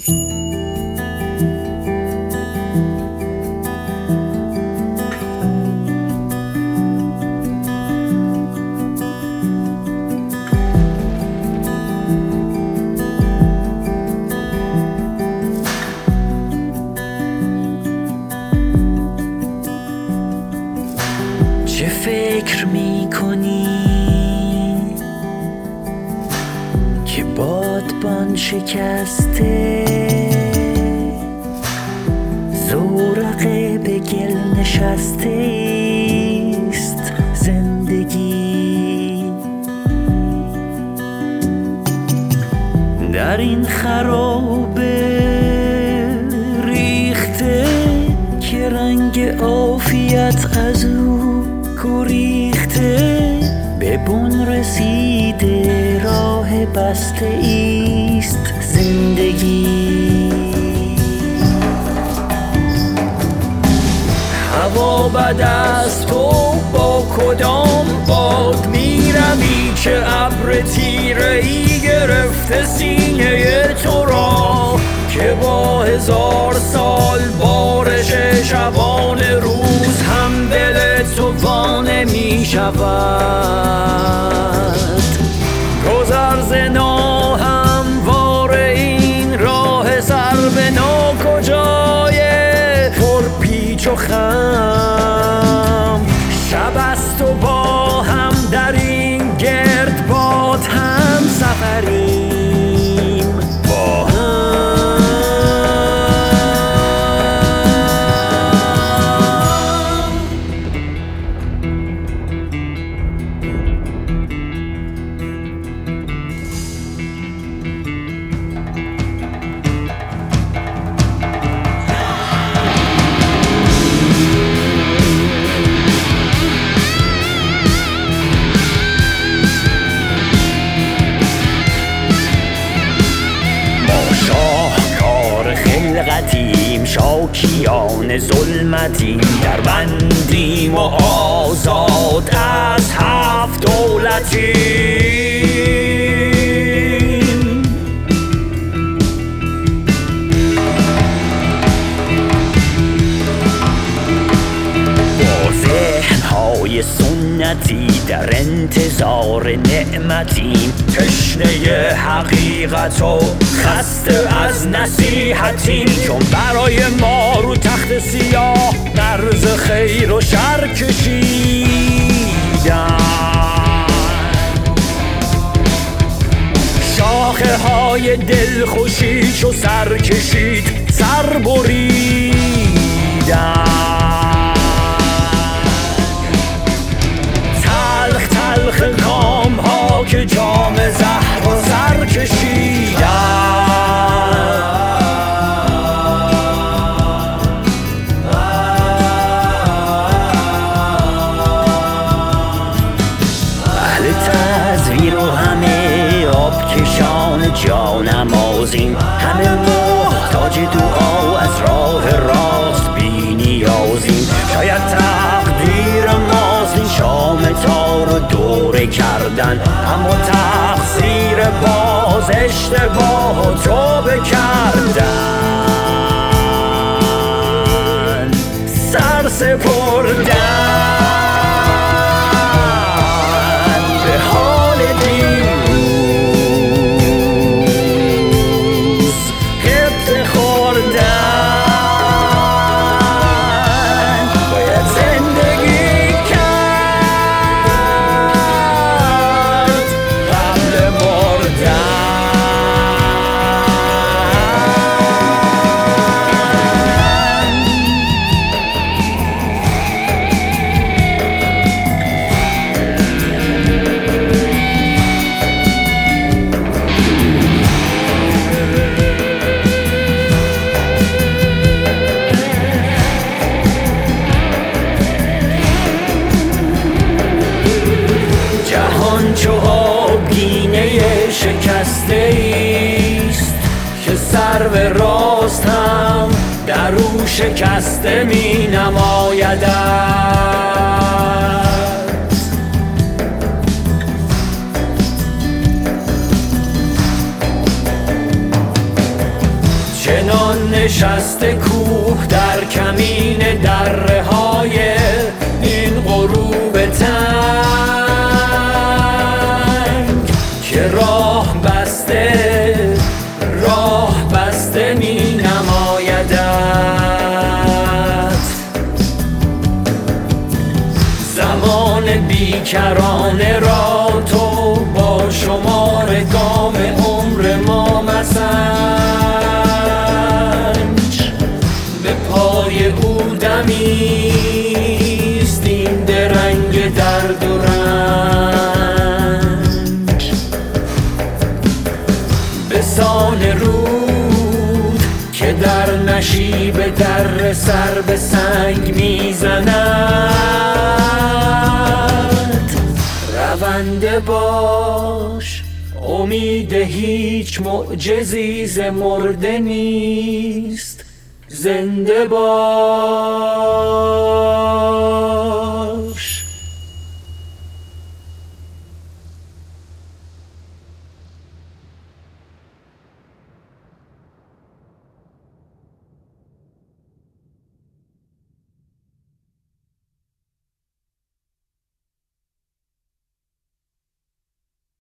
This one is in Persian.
چه فکر میکنی که بادبان شکسته زورقه به گل نشسته است زندگی در این خرابه ریخته که رنگ عافیت از او گریخته به بن رسیده راه بسته ایست زندگی هوا بد است تو با کدام باد میروی که ابر تیره ای گرفته سینه تو را که با 1000 سال بارش شبان روز هم دل تو وانمی شود گذر ز ناهموار این راه سر به ناکجای پر پیچ و خم شب است و با هم در این گردباد هم سفریم با هم خلقتیم شاکیان ظلمتیم در بندیم و آزاد از 7 دولتیم با ذهن‌های سنتی در انتظار نعمتیم تشنه حقیقت و خسته از نصیحتیم چون برای ما رو تخت سیاه مرز خیر و شر کشیدن شاخه های دلخوشی چو سر کشید سر بریدن تلخ تلخ کام ها که جام زهر و سر کشیدن اهل تزویر و همه آبکشان جانمازیم همه محتاج دعا از راه راست بی نیازیم شاید تقدیر ماست این شام تار و دوره کردن اما تقصیر باز اشتباه و توبه کردن سر سپردن به حال دیروز غبطه خوردن باید زندگی کرد قبل مردن چو آبگینه شکسته ایست که سرو راست هم در او شکسته می نمایدد چنان نشسته کوه در کمین دره های این غروب تنگ که راه بسته می نمایدت. زمان بیکرانه را تو با شمار گام عمر ما مسنج. به پای او دمیست این درنگ درد و رنج. به سان رود که در نشیب در سر به سنگ میزند. رونده باش، امید هیچ معجزی ز مرده نیست. زنده باش.